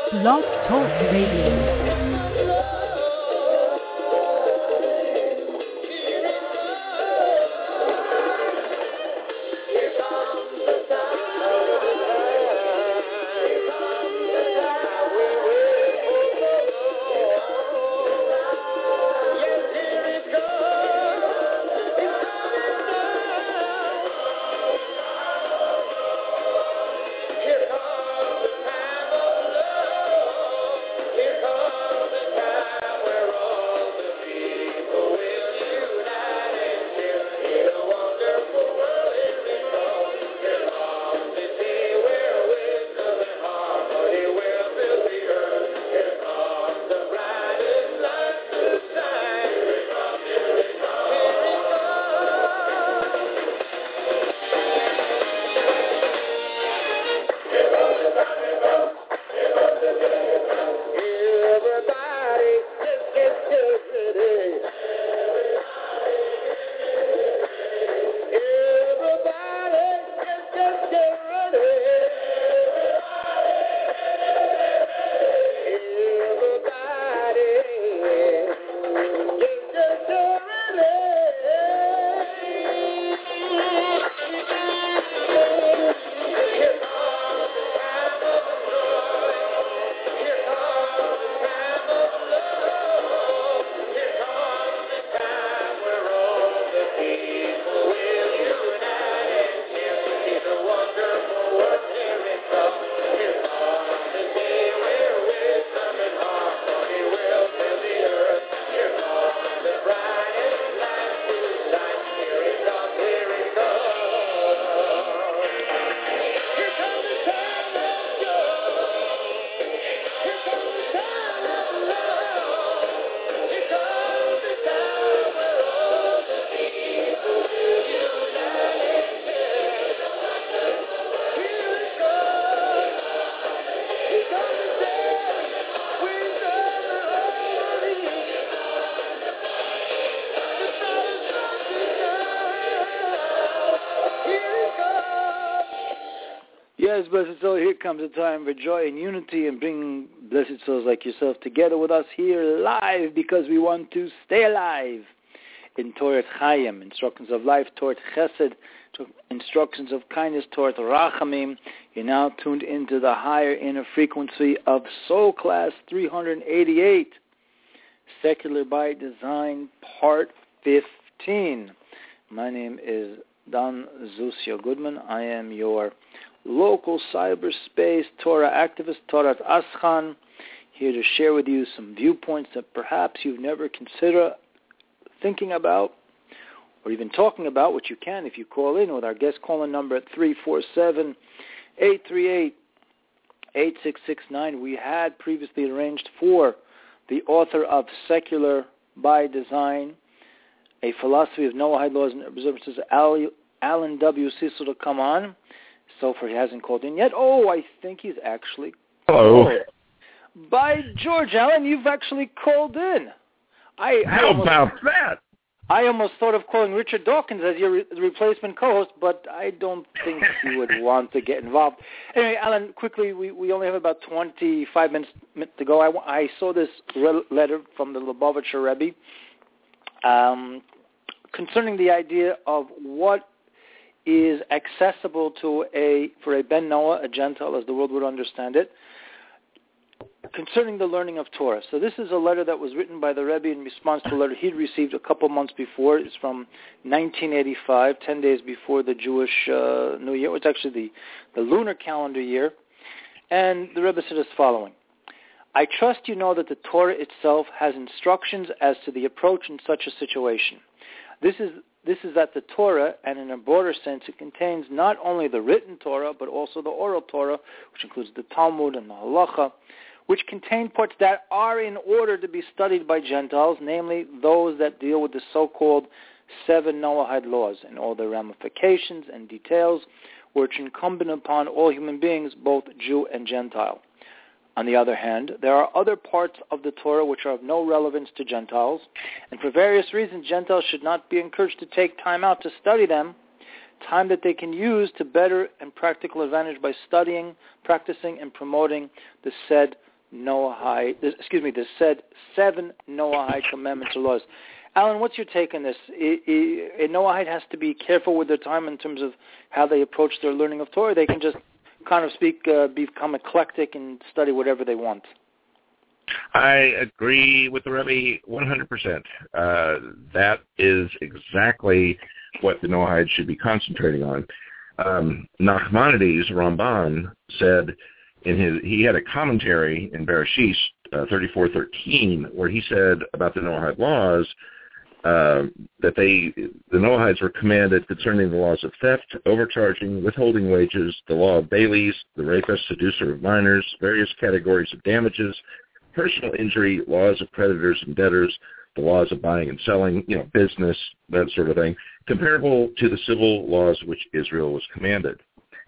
Blog Talk Radio. Yes, blessed soul, here comes a time for joy and unity and bringing blessed souls like yourself together with us here live because we want to stay alive in Torah Chaim, instructions of life, Torah Chesed, instructions of kindness, Torah Rachamim. You're now tuned into the higher inner frequency of Soul Class 388, Secular by Design, Part 15. My name is Don Zusio Goodman. I am your local cyberspace Torah activist, Torah Aschan, here to share with you some viewpoints that perhaps you've never considered thinking about or even talking about, which you can if you call in with our guest call-in number at 347-838-8669. We had previously arranged for the author of Secular by Design, A Philosophy of Noahide Laws and Observances, Alan W. Cecil, to come on. So far, he hasn't called in yet. Oh, I think he's actually called. By George, Alan, you've actually called in. How about that? I almost thought of calling Richard Dawkins as your replacement co-host, but I don't think he would want to get involved. Anyway, Alan, quickly, we only have about 25 minutes to go. I saw this letter from the Lubavitcher Rebbe concerning the idea of what is accessible for a Ben Noah, a Gentile, as the world would understand it, concerning the learning of Torah. So this is a letter that was written by the Rebbe in response to a letter he'd received a couple months before. It's from 1985, 10 days before the Jewish New Year. It's actually the lunar calendar year. And the Rebbe said as following: I trust you know that the Torah itself has instructions as to the approach in such a situation. This is that the Torah, and in a broader sense, it contains not only the written Torah, but also the oral Torah, which includes the Talmud and the Halacha, which contain parts that are in order to be studied by Gentiles, namely those that deal with the so-called 7 Noahide laws and all their ramifications and details, which are incumbent upon all human beings, both Jew and Gentile. On the other hand, there are other parts of the Torah which are of no relevance to Gentiles, and for various reasons, Gentiles should not be encouraged to take time out to study them, time that they can use to better and practical advantage by studying, practicing, and promoting the said the said 7 Noahide commandments or laws. Alan, what's your take on this? A Noahide has to be careful with their time in terms of how they approach their learning of Torah. They can just kind of become eclectic and study whatever they want. I agree with the Rebbe 100%. That is exactly what the Noahide should be concentrating on. Nachmanides, Ramban, said he had a commentary in Bereshit 34:13 where he said about the Noahide laws that the Noahides were commanded concerning the laws of theft, overcharging, withholding wages, the law of baileys, the rapist, seducer of minors, various categories of damages, personal injury, laws of creditors and debtors, the laws of buying and selling, business, that sort of thing, comparable to the civil laws which Israel was commanded.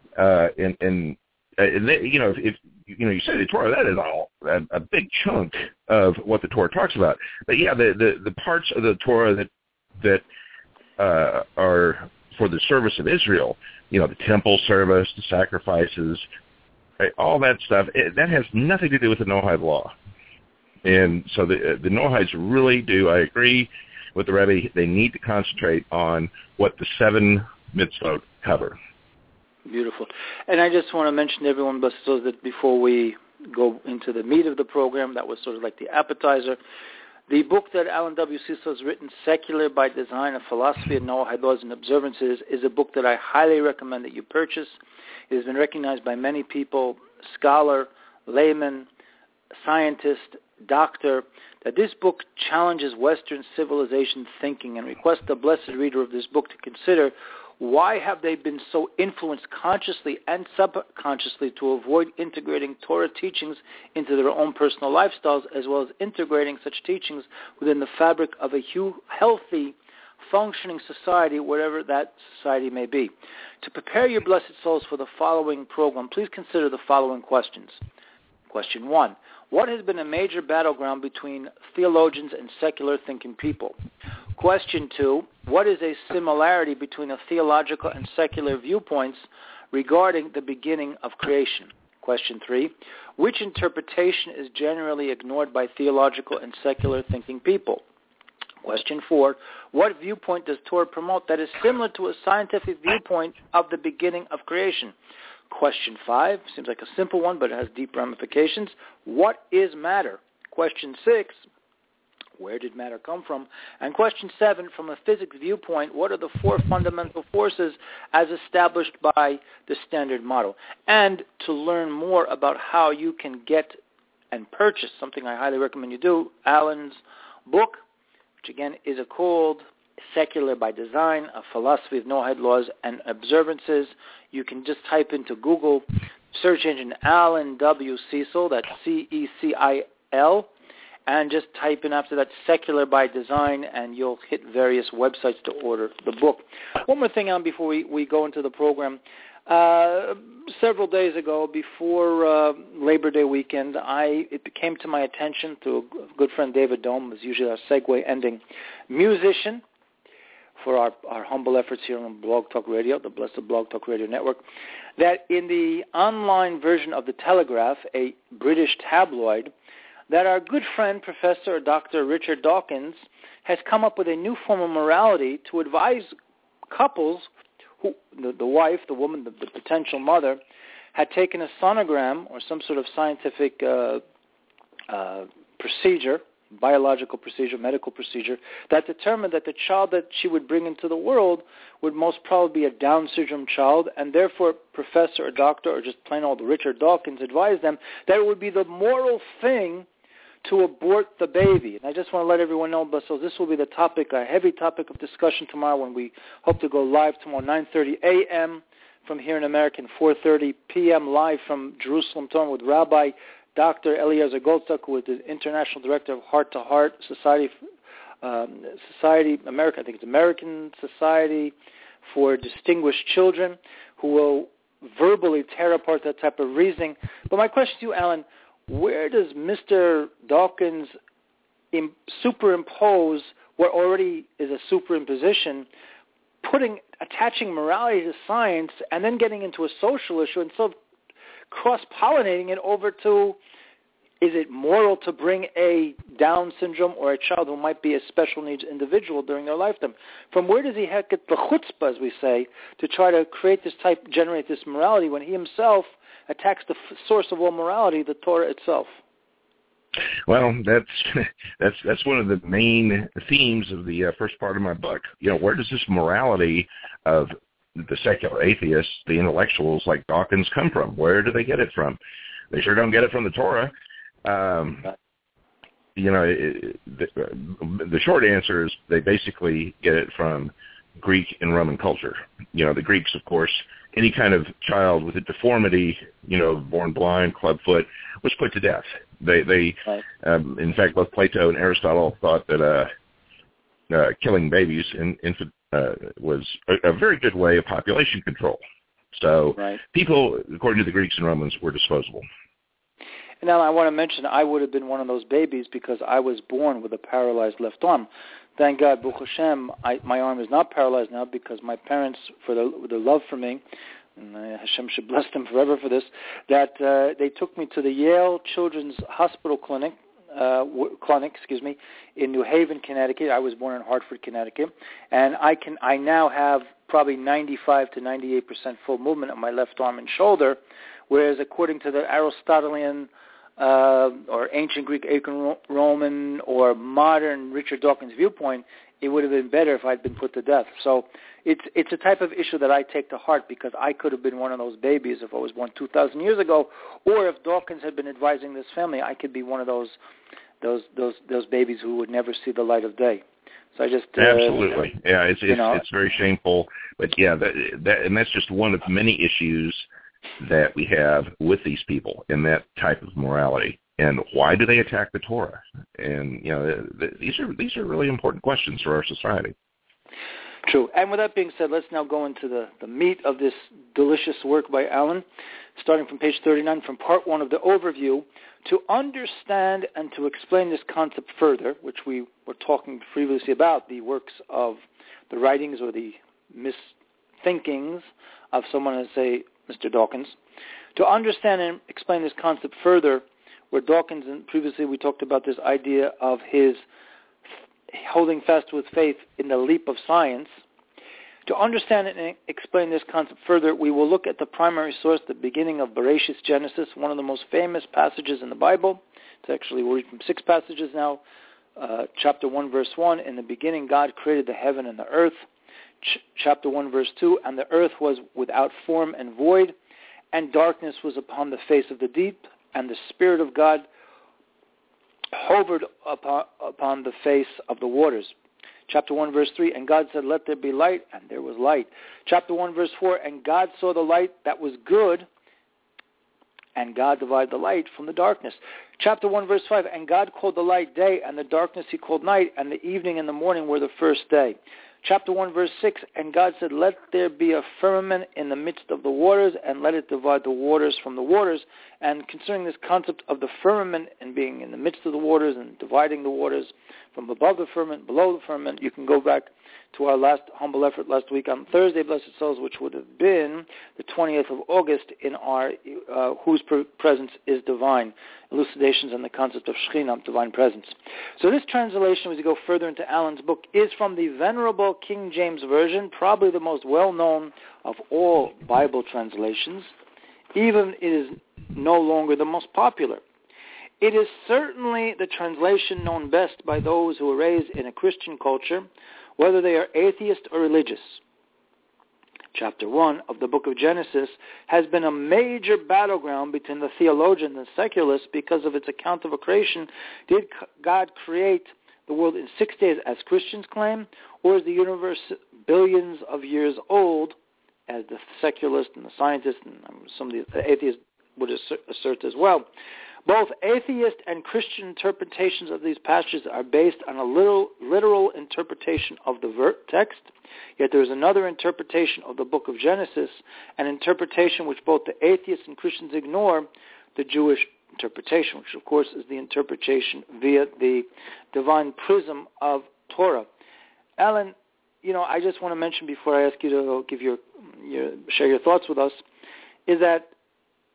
If you say the Torah, that is all a big chunk of what the Torah talks about. But yeah, the parts of the Torah that are for the service of Israel, the temple service, the sacrifices, right, all that stuff, that has nothing to do with the Noahide law. And so the Noahides really do, I agree with the Rebbe, they need to concentrate on what the 7 mitzvot cover. Beautiful. And I just want to mention to everyone, so that before we go into the meat of the program, that was sort of like the appetizer, the book that Alan W. Cecil has written, Secular by Design, A Philosophy of Noahide Laws and Observances, is a book that I highly recommend that you purchase. It has been recognized by many people, scholar, layman, scientist, doctor, that this book challenges Western civilization thinking and requests the blessed reader of this book to consider why have they been so influenced consciously and subconsciously to avoid integrating Torah teachings into their own personal lifestyles, as well as integrating such teachings within the fabric of a healthy, functioning society, whatever that society may be. To prepare your blessed souls for the following program, please consider the following questions. Question 1. What has been a major battleground between theologians and secular thinking people? Question 2. What is a similarity between the theological and secular viewpoints regarding the beginning of creation? Question 3. Which interpretation is generally ignored by theological and secular thinking people? Question 4. What viewpoint does Torah promote that is similar to a scientific viewpoint of the beginning of creation? Question 5, seems like a simple one, but it has deep ramifications. What is matter? Question 6, where did matter come from? And question 7, from a physics viewpoint, what are the 4 fundamental forces as established by the Standard Model? And to learn more about how you can get and purchase, something I highly recommend you do, Alan's book, which again is called Secular by Design, A Philosophy of Noahide Laws and Observances. You can just type into Google search engine Alan W. Cecil, that's C-E-C-I-L, and just type in after that Secular by Design, and you'll hit various websites to order the book. One more thing, Alan, before we go into the program. Several days ago, before Labor Day weekend, it came to my attention through a good friend David Dome, who's usually our segue ending musician for our humble efforts here on Blog Talk Radio, the Blessed Blog Talk Radio Network, that in the online version of The Telegraph, a British tabloid, that our good friend, Professor Dr. Richard Dawkins, has come up with a new form of morality to advise couples who, the wife, the woman, the potential mother, had taken a sonogram or some sort of scientific procedure, biological procedure, medical procedure, that determined that the child that she would bring into the world would most probably be a Down syndrome child, and therefore Professor or Doctor or just plain old Richard Dawkins advised them that it would be the moral thing to abort the baby. And I just want to let everyone know, so this will be the topic, a heavy topic of discussion tomorrow when we hope to go live tomorrow, 9:30 a.m. from here in America, and 4:30 p.m. live from Jerusalem, talking with Rabbi Dr. Eliezer Goldstock, who is the International Director of Heart to Heart Society, America, I think it's American Society for Distinguished Children, who will verbally tear apart that type of reasoning. But my question to you, Alan, where does Mr. Dawkins superimpose what already is a superimposition, attaching morality to science, and then getting into a social issue, and so cross-pollinating it over to Is it moral to bring a Down syndrome or a child who might be a special needs individual during their lifetime? From where does he get the chutzpah, as we say, to try to generate this morality when he himself attacks the source of all morality, the Torah itself? Well, that's one of the main themes of the first part of my book. Where does this morality of the secular atheists, the intellectuals like Dawkins, come from? Where do they get it from? They sure don't get it from the Torah. The short answer is they basically get it from Greek and Roman culture. The Greeks, of course, any kind of child with a deformity, born blind, clubfoot, was put to death. They in fact, both Plato and Aristotle thought that killing babies was a very good way of population control. So people, according to the Greeks and Romans, were disposable. And now I want to mention I would have been one of those babies because I was born with a paralyzed left arm. Thank God, Baruch Hashem, my arm is not paralyzed now because my parents, for their love for me, and Hashem should bless them forever for this, that they took me to the Yale Children's Hospital clinic, in New Haven, Connecticut. I was born in Hartford, Connecticut, and I now have probably 95 to 98% full movement of my left arm and shoulder, whereas according to the Aristotelian or ancient Greek, ancient Roman, or modern Richard Dawkins viewpoint, it would have been better if I'd been put to death. So it's a type of issue that I take to heart because I could have been one of those babies if I was born 2,000 years ago, or if Dawkins had been advising this family, I could be one of those babies who would never see the light of day. So I just absolutely, yeah, it's very shameful, but yeah, and that's just one of many issues that we have with these people and that type of morality. And why do they attack the Torah? And these are really important questions for our society. True. And with that being said, let's now go into the meat of this delicious work by Alan, starting from page 39, from part 1 of the overview. To understand and to explain this concept further, which we were talking previously about, the works of the writings or the misthinkings of someone, let's say, Mr. Dawkins. To understand and explain this concept further, where Dawkins, and previously we talked about this idea of his holding fast with faith in the leap of science. To understand and explain this concept further, we will look at the primary source, the beginning of Bereshit, Genesis, one of the most famous passages in the Bible. It's actually, we'll read from 6 passages now. Chapter 1, verse 1, in the beginning God created the heaven and the earth. Chapter 1, verse 2, and the earth was without form and void, and darkness was upon the face of the deep, and the Spirit of God hovered upon the face of the waters. Chapter 1, verse 3, and God said, let there be light, and there was light. Chapter 1, verse 4, and God saw the light that was good, and God divided the light from the darkness. Chapter 1, verse 5, and God called the light day, and the darkness he called night, and the evening and the morning were the first day. Chapter 1, verse 6, and God said, let there be a firmament in the midst of the waters, and let it divide the waters from the waters. And concerning this concept of the firmament and being in the midst of the waters and dividing the waters from above the firmament, below the firmament, you can go back to our last humble effort last week on Thursday, Blessed Souls, which would have been the 20th of August in our Whose Presence is Divine, elucidations on the concept of Shekhinah, divine presence. So this translation, as you go further into Alan's book, is from the Venerable King James Version, probably the most well-known of all Bible translations. Even it is no longer the most popular. It is certainly the translation known best by those who are raised in a Christian culture, whether they are atheist or religious. Chapter 1 of the book of Genesis has been a major battleground between the theologians and secularists because of its account of a creation. Did God create the world in 6 days, as Christians claim, or is the universe billions of years old, as the secularists and the scientists and some of the atheists would assert as well? Both atheist and Christian interpretations of these passages are based on a literal interpretation of the text, yet there is another interpretation of the book of Genesis, an interpretation which both the atheists and Christians ignore, the Jewish interpretation, which of course is the interpretation via the divine prism of Torah. Alan, I just want to mention before I ask you to give share your thoughts with us, is that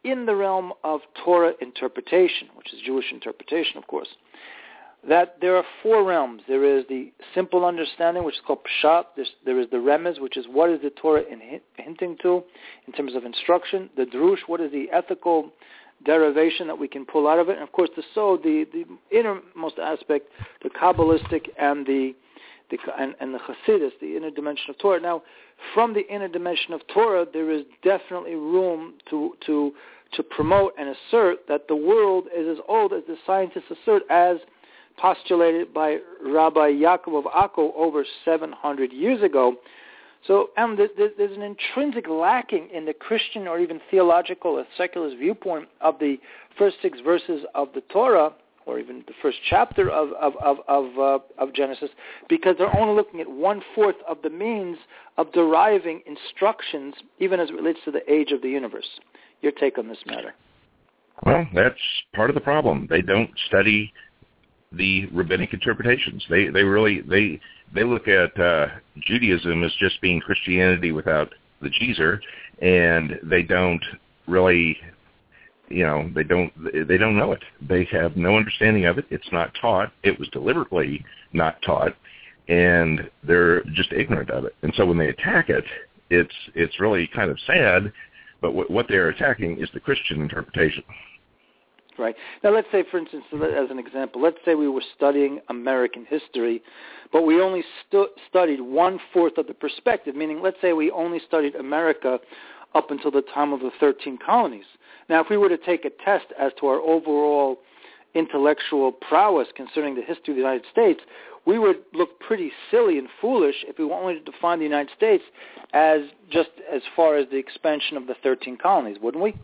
in the realm of Torah interpretation, which is Jewish interpretation, of course, that there are four realms. There is the simple understanding, which is called Pshat. There is the Remez, which is what is the Torah hinting to in terms of instruction. The Drush, what is the ethical derivation that we can pull out of it. And, of course, the Sod, the innermost aspect, the Kabbalistic and the Hasidus, the inner dimension of Torah. Now, from the inner dimension of Torah, there is definitely room to promote and assert that the world is as old as the scientists assert, as postulated by Rabbi Yaakov of Akko over 700 years ago. So there's an intrinsic lacking in the Christian or even theological or secularist viewpoint of the first 6 verses of the Torah, or even the first chapter of Genesis, because they're only looking at 1/4 of the means of deriving instructions, even as it relates to the age of the universe. Your take on this matter? Well, that's part of the problem. They don't study the rabbinic interpretations. They look at Judaism as just being Christianity without the Geezer, and they don't really, they don't know it. They have no understanding of it. It's not taught. It was deliberately not taught, and they're just ignorant of it. And so when they attack it, it's really kind of sad. But what they're attacking is the Christian interpretation. Right. Now, let's say, for instance, as an example, let's say we were studying American history, but we only studied 1/4 of the perspective, meaning let's say we only studied America up until the time of the 13 colonies. Now, if we were to take a test as to our overall intellectual prowess concerning the history of the United States, we would look pretty silly and foolish if we wanted to define the United States as just as far as the expansion of the 13 colonies, wouldn't we?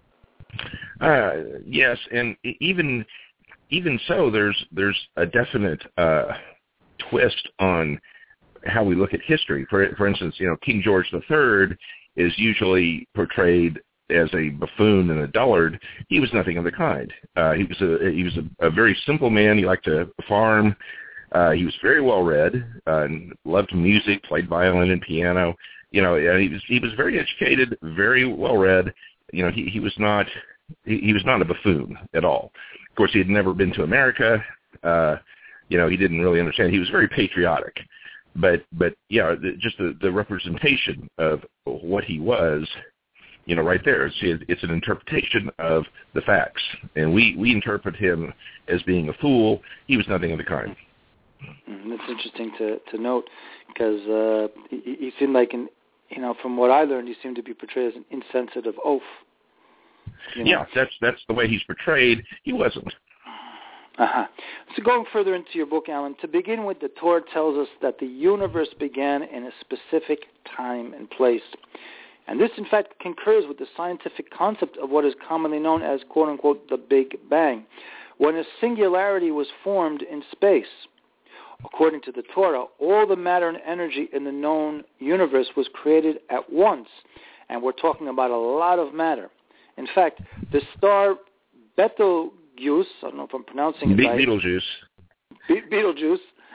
Yes, and even so, there's a definite twist on how we look at history. For instance, King George III is usually portrayed as a buffoon and a dullard. He was nothing of the kind. He was a very simple man. He liked to farm. He was very well read and loved music, played violin and piano. He was very educated, very well read. He was not a buffoon at all. Of course, he had never been to America. He didn't really understand. He was very patriotic, but yeah, just the representation of what he was, right there. It's an interpretation of the facts, and we interpret him as being a fool. He was nothing of the kind. That's interesting to note, because he seemed like, from what I learned, he seemed to be portrayed as an insensitive oaf. Yeah, that's the way he's portrayed. He wasn't. So going further into your book, Alan, to begin with, the Torah tells us that the universe began in a specific time and place. And this, in fact, concurs with the scientific concept of what is commonly known as, quote-unquote, the Big Bang, when a singularity was formed in space. According to the Torah, all the matter and energy in the known universe was created at once, and we're talking about a lot of matter. In fact, the star Betelgeuse, I don't know if I'm pronouncing it right. Betelgeuse.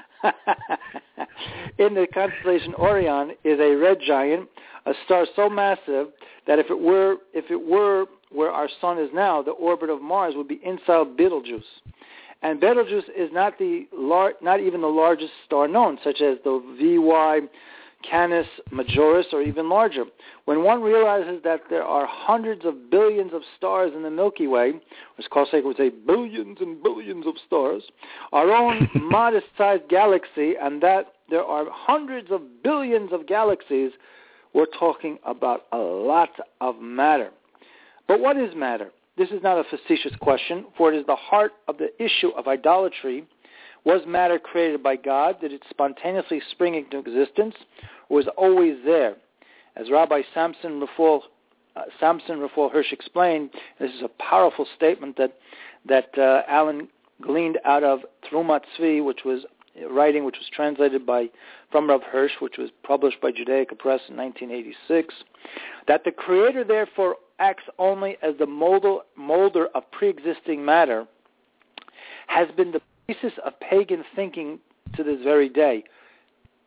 In the constellation Orion is a red giant, a star so massive that if it were where our sun is now, the orbit of Mars would be inside Betelgeuse. And Betelgeuse is not even the largest star known, such as the VY Canis Majoris, or even larger. When one realizes that there are hundreds of billions of stars in the Milky Way, as Carl Sagan would say, billions and billions of stars, our own modest-sized galaxy, and that there are hundreds of billions of galaxies, we're talking about a lot of matter. But what is matter? This is not a facetious question, for it is the heart of the issue of idolatry. Was matter created by God? Did it spontaneously spring into existence, or was always there? As Rabbi Samson Raphael Hirsch explained, this is a powerful statement that Alan gleaned out of Terumat Tzvi, which was translated from Rav Hirsch, which was published by Judaica Press in 1986, that the Creator therefore acts only as the molder of pre-existing matter, has been the basis of pagan thinking to this very day.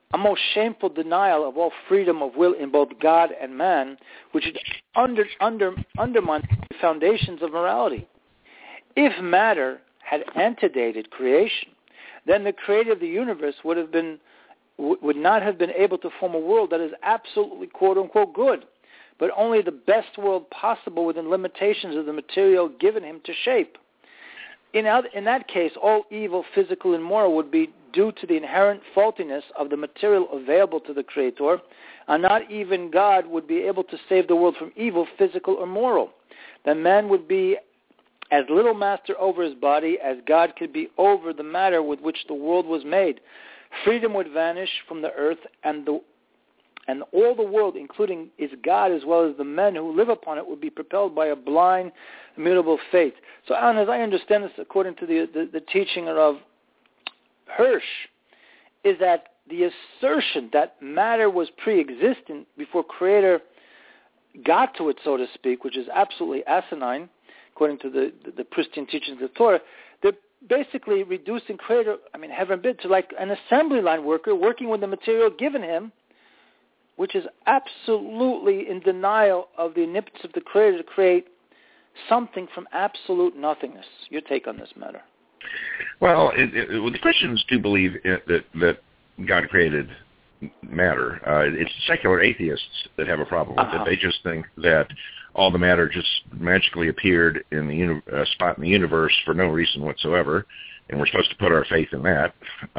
a most shameful denial of all freedom of will in both God and man, which undermines the foundations of morality. If matter had antedated creation, then the creator of the universe would not have been able to form a world that is absolutely quote-unquote good, but only the best world possible within limitations of the material given him to shape. In that case, all evil, physical and moral, would be due to the inherent faultiness of the material available to the Creator, and not even God would be able to save the world from evil, physical or moral. Then man would be as little master over his body as God could be over the matter with which the world was made. Freedom would vanish from the earth, and all the world, including its God as well as the men who live upon it, would be propelled by a blind, immutable faith. So, Alan, as I understand this, according to the teaching of Hirsch, is that the assertion that matter was pre-existent before Creator got to it, so to speak, which is absolutely asinine, according to the pristine teachings of the Torah, they're basically reducing Creator, heaven forbid, to like an assembly line worker working with the material given him, which is absolutely in denial of the omnipotence of the Creator to create something from absolute nothingness. Your take on this matter? Well, the Christians do believe that God created matter. It's secular atheists that have a problem with it. They just think that all the matter just magically appeared in the spot in the universe for no reason whatsoever, and we're supposed to put our faith in that,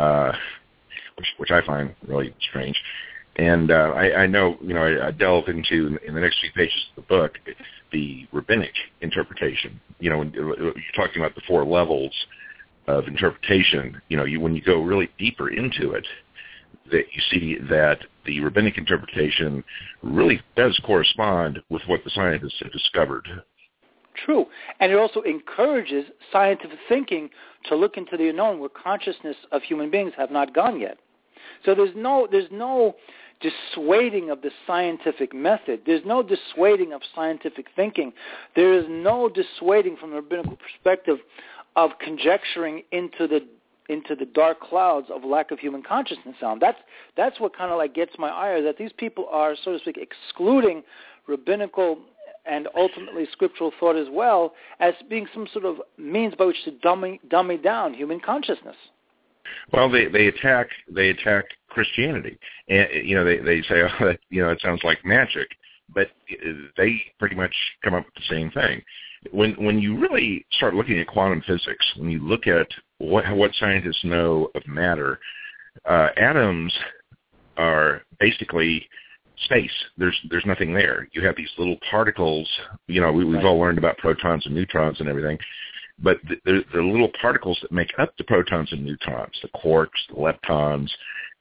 which I find really strange. And I know, I delve into, in the next few pages of the book, the rabbinic interpretation. When you're talking about the four levels of interpretation, when you go really deeper into it, that you see that the rabbinic interpretation really does correspond with what the scientists have discovered. True. And it also encourages scientific thinking to look into the unknown where consciousness of human beings have not gone yet. So there's no dissuading of the scientific method. There's no dissuading of scientific thinking. There is no dissuading from a rabbinical perspective of conjecturing into the dark clouds of lack of human consciousness. That's what kind of like gets my ire, that these people are, so to speak, excluding rabbinical and ultimately scriptural thought as well as being some sort of means by which to dummy down human consciousness. Well, they attack Christianity, and they say, it sounds like magic, but they pretty much come up with the same thing. When you really start looking at quantum physics, when you look at what scientists know of matter, atoms are basically space. There's nothing there. You have these little particles. We've all learned about protons and neutrons and everything. But the little particles that make up the protons and neutrons, the quarks, the leptons,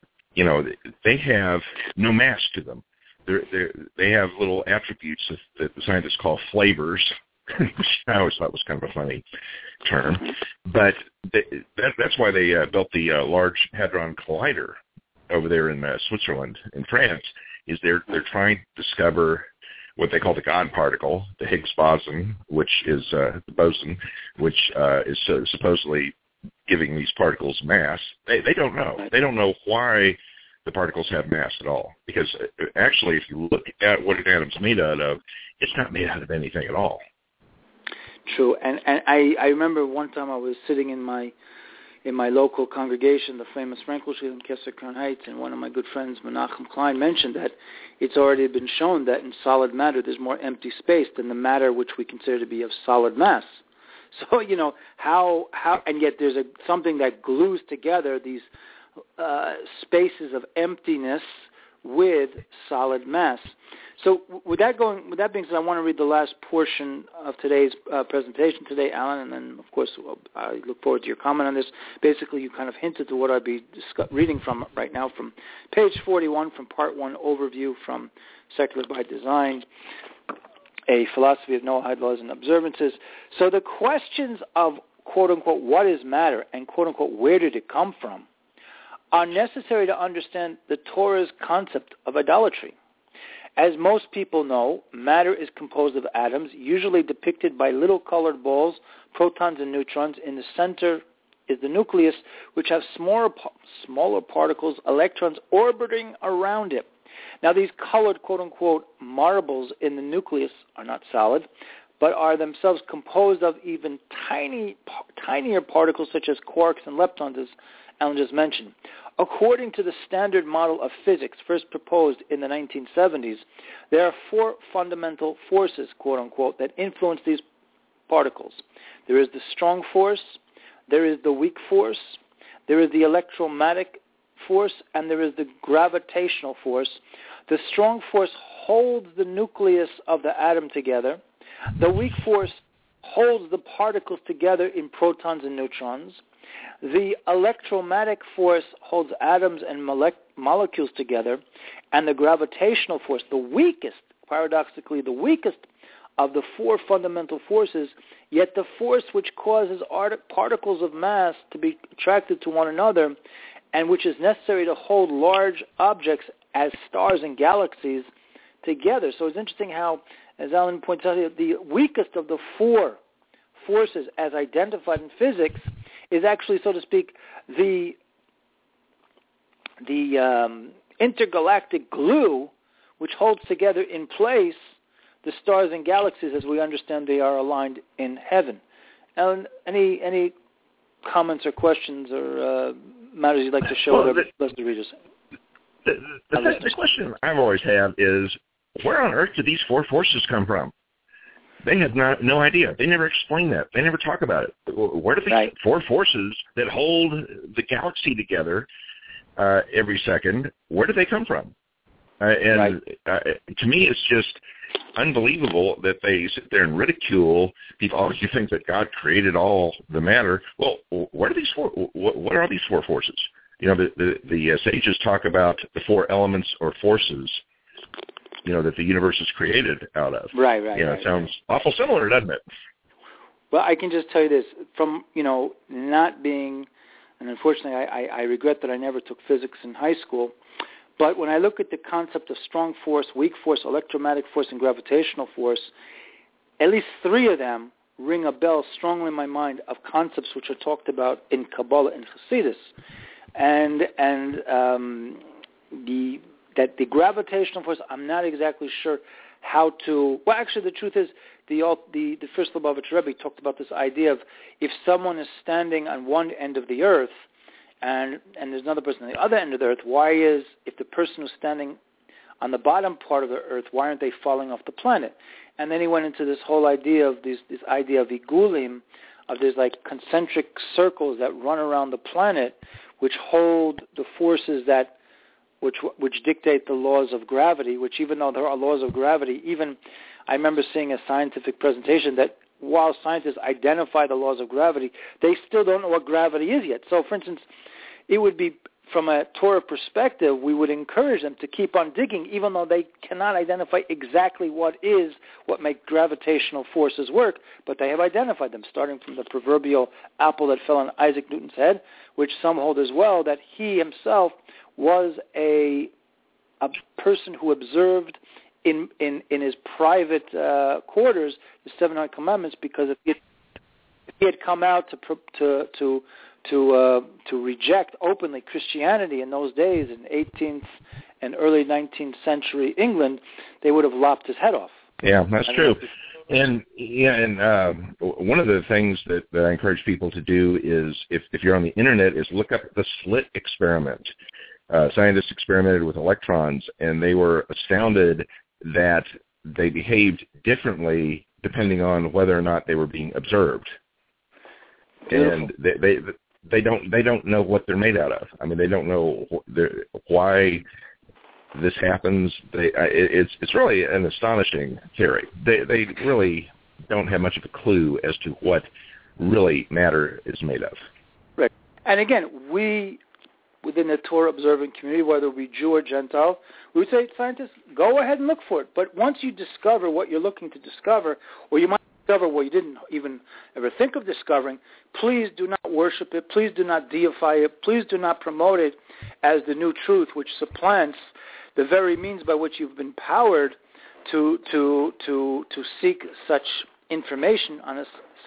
they have no mass to them. They have little attributes that the scientists call flavors, which I always thought was kind of a funny term. But that's why they built the Large Hadron Collider over there in Switzerland, in France, is they're trying to discover what they call the God particle, the Higgs boson, which is the boson, which is supposedly giving these particles mass. They don't know. They don't know why the particles have mass at all. Because actually, if you look at what an atom's made out of, it's not made out of anything at all. True. And I remember one time I was sitting in my local congregation, the famous Frankelschule in Kesser Crown Heights, and one of my good friends, Menachem Klein, mentioned that it's already been shown that in solid matter there's more empty space than the matter which we consider to be of solid mass. So, how and yet there's something that glues together these spaces of emptiness with solid mass. So with that being said, I want to read the last portion of today's presentation today, Alan, and then, of course, I look forward to your comment on this. Basically, you kind of hinted to what I'd be reading from right now from page 41, from Part 1, Overview from Secular by Design, a philosophy of Noahide laws and observances. So the questions of, quote-unquote, what is matter and, quote-unquote, where did it come from, are necessary to understand the Torah's concept of idolatry. As most people know, matter is composed of atoms, usually depicted by little colored balls, protons and neutrons, in the center is the nucleus, which has smaller particles, electrons, orbiting around it. Now, these colored, quote-unquote, marbles in the nucleus are not solid, but are themselves composed of even tinier particles such as quarks and leptons, as Alan just mentioned. According to the standard model of physics first proposed in the 1970s, there are four fundamental forces, quote-unquote, that influence these particles. There is the strong force, there is the weak force, there is the electromagnetic force, and there is the gravitational force. The strong force holds the nucleus of the atom together. The weak force holds the particles together in protons and neutrons. The electromagnetic force holds atoms and molecules together. And the gravitational force, the weakest, paradoxically, the weakest of the four fundamental forces, yet the force which causes particles of mass to be attracted to one another and which is necessary to hold large objects as stars and galaxies together. So it's interesting how, as Alan points out here, the weakest of the four forces as identified in physics is actually, so to speak, the intergalactic glue which holds together in place the stars and galaxies as we understand they are aligned in heaven. Alan, any comments or questions or matters you'd like to show the rest of the readers? The question I've always had is, where on earth did these four forces come from? They had no idea. They never explain that. They never talk about it. Where do these four forces that hold the galaxy together every second, where do they come from? To me, it's just unbelievable that they sit there and ridicule people. Oh, you think that God created all the matter? Well, what are these four? What are these four forces? You know, the sages talk about the four elements or forces, you know, that the universe is created out of. Right. It sounds awful similar, doesn't it? Well, I can just tell you this, from, not being, and unfortunately I regret that I never took physics in high school, but when I look at the concept of strong force, weak force, electromagnetic force, and gravitational force, at least three of them ring a bell strongly in my mind of concepts which are talked about in Kabbalah and Hasidus. And the gravitational force, I'm not exactly sure how to. Well, actually, the truth is, the first Lubavitch Rebbe talked about this idea of if someone is standing on one end of the earth, and there's another person on the other end of the earth, if the person who's standing on the bottom part of the earth, why aren't they falling off the planet? And then he went into this whole idea of this idea of igulim, of these like concentric circles that run around the planet, which hold the forces which dictate the laws of gravity, which even though there are laws of gravity, even I remember seeing a scientific presentation that while scientists identify the laws of gravity, they still don't know what gravity is yet. So, for instance, it would be, from a Torah perspective, we would encourage them to keep on digging, even though they cannot identify exactly what make gravitational forces work, but they have identified them, starting from the proverbial apple that fell on Isaac Newton's head, which some hold as well, that he himself was a person who observed in his private quarters the 700 commandments, because if he had come out to reject openly Christianity in those days, in 18th and early 19th century England, they would have lopped his head off. Yeah, that's true. And one of the things that I encourage people to do is, if you're on the internet, is look up the slit experiment. Scientists experimented with electrons, and they were astounded that they behaved differently depending on whether or not they were being observed. Beautiful. And they don't know what they're made out of. I mean, they don't know why this happens. It's really an astonishing theory. They really don't have much of a clue as to what really matter is made of. Right. And again, we, within the Torah observing community, whether we Jew or Gentile, we would say, scientists, go ahead and look for it. But once you discover what you're looking to discover, or you might discover what you didn't even ever think of discovering, please do not worship it. Please do not deify it. Please do not promote it as the new truth, which supplants the very means by which you've been powered to seek such information on a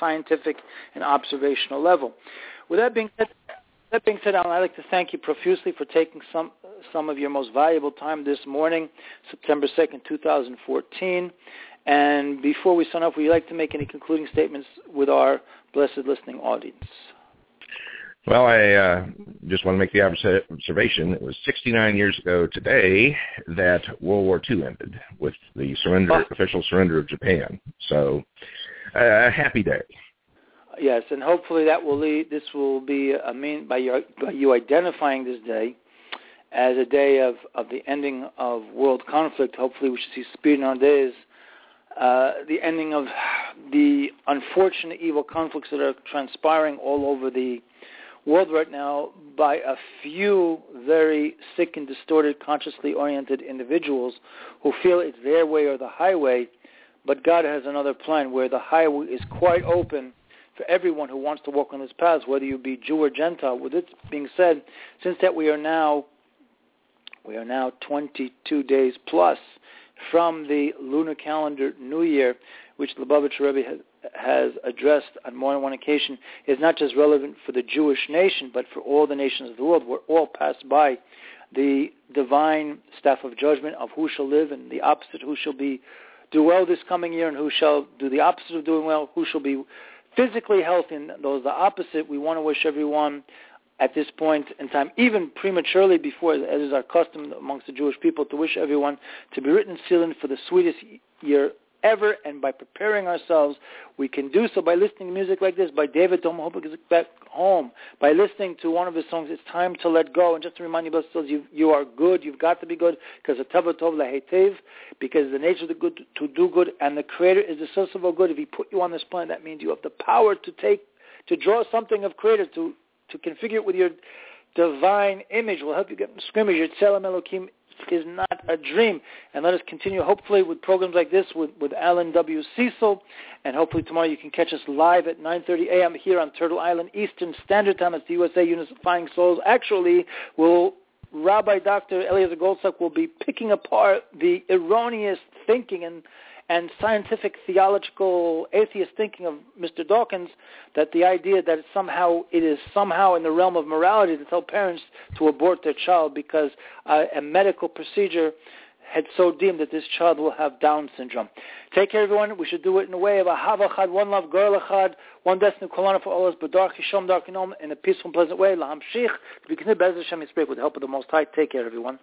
scientific and observational level. With that being said, Alan, I'd like to thank you profusely for taking some of your most valuable time this morning, September 2nd, 2014. And before we sign off, would you like to make any concluding statements with our blessed listening audience? Well, I just want to make the observation. It was 69 years ago today that World War II ended with the official surrender of Japan. So, a happy day. Yes, and hopefully that will lead. This will be by you identifying this day as a day of the ending of world conflict. Hopefully, we should see speed in our days. The ending of the unfortunate evil conflicts that are transpiring all over the world right now by a few very sick and distorted, consciously oriented individuals who feel it's their way or the highway, but God has another plan where the highway is quite open for everyone who wants to walk on this path, whether you be Jew or Gentile. With it being said, since that we are now 22 days plus from the lunar calendar New Year, which the Lubavitcher Rebbe has addressed on more than one occasion, is not just relevant for the Jewish nation, but for all the nations of the world. We're all passed by the divine staff of judgment of who shall live and the opposite, who shall do well this coming year and who shall do the opposite of doing well, who shall be physically healthy, and those the opposite. We want to wish everyone at this point in time, even prematurely before, as is our custom amongst the Jewish people, to wish everyone to be written sealed for the sweetest year ever, and by preparing ourselves, we can do so by listening to music like this, by David Tomohopik back home, by listening to one of his songs, It's Time to Let Go, and just to remind you, you are good, you've got to be good, because the Tava Tov Lahetev, because the nature of the good to do good, and the Creator is the source of all good. If He put you on this planet, that means you have the power to draw something of Creator, to configure it with your divine image. Will help you get in scrimmage. Your Tzelem Elokim is not a dream. And let us continue, hopefully, with programs like this with Alan W. Cecil. And hopefully tomorrow you can catch us live at 9:30 a.m. here on Turtle Island Eastern Standard Time as the USA Unifying Souls. Actually, Rabbi Dr. Eliezer Goldstock will be picking apart the erroneous thinking and scientific, theological, atheist thinking of Mr. Dawkins, that the idea that it is somehow in the realm of morality to tell parents to abort their child because a medical procedure had so deemed that this child will have Down syndrome. Take care, everyone. We should do it in a way of a Havachad, one love, girl Achad, one destiny, Kolana for all us, B'darchi Shom Darkinom, in a peaceful and pleasant way. Lahamshich, to be connected Bez Hashem Yisbrech with the help of the Most High. Take care, everyone.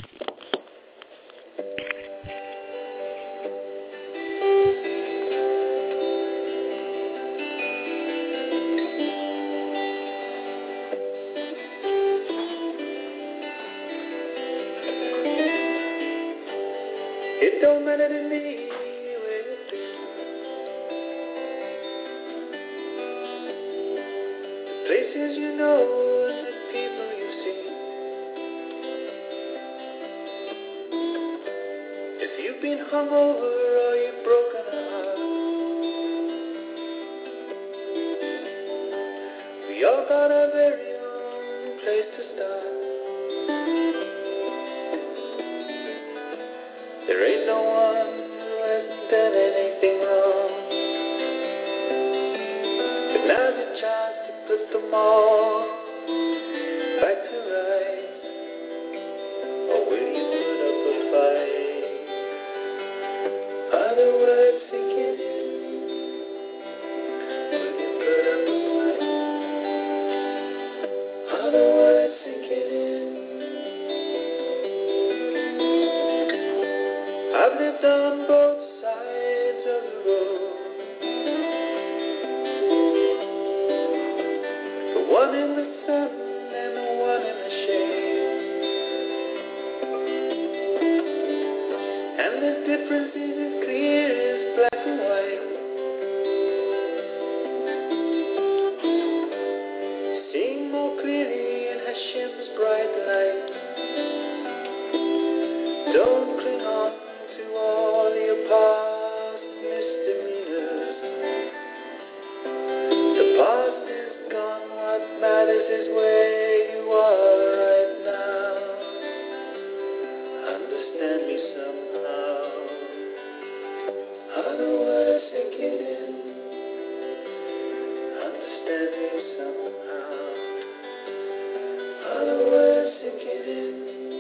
It don't matter to me where you've been, the places you know and the people you've seen. If you've been hungover or you've broken a heart, we all got our very own place to start. There ain't no one who hasn't done anything wrong, but now's your chance to put them all back to right. Or will you put up a fight? Are the words sinking in? Will you put up a fight? Are the words sinking in? I've lived on both sides of the road, the one in the sun and the one in the shade, and the difference is as clear as black and white. Seeing more clearly in Hashem's bright light. Don't cling on to all your past misdemeanors. The past is gone, what matters is where you are right now. Understand me somehow. somehow. Other words sinking in.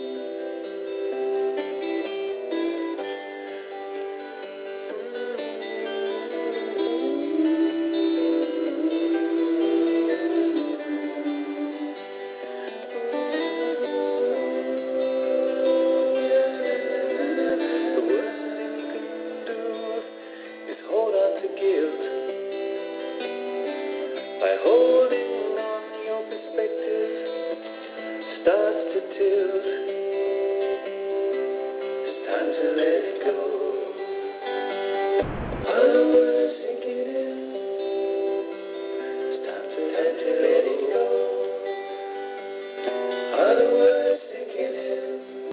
By holding on, your perspective starts to tilt. It's time to let it go. Other words sinking in. It's time to let it go. Other words sinking in.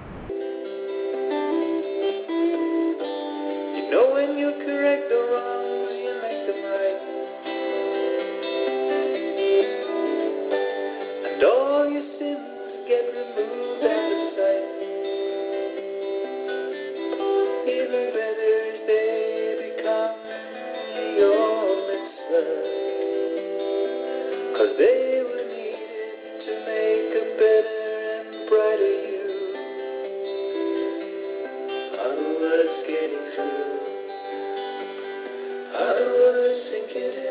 You know when you correct the wrongs, you make them right. And all your sins get removed out of sight. Even better is they become your mitzvah, 'cause they were needed to make a better and brighter you. Other words getting through. Other words sinking in.